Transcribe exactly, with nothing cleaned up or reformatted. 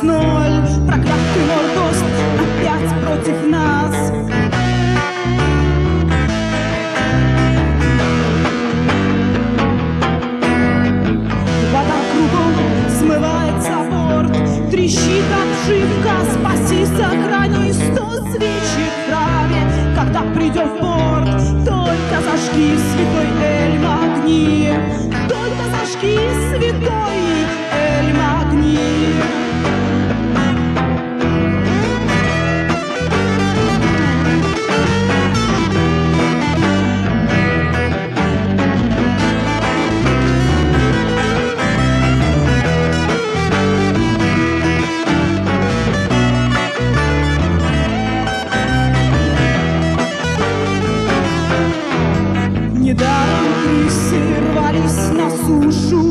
нас ноль. Проклятый Нордост опять против нас. Вода кругом смывает за борт, трещит обшивка, спаси, сохрани, сто свечек в траве. Когда придем в порт, только зажги, святой Эльм, огни. Только зажги, святой Эльм, огни. Недаром крысы рвались на сушу,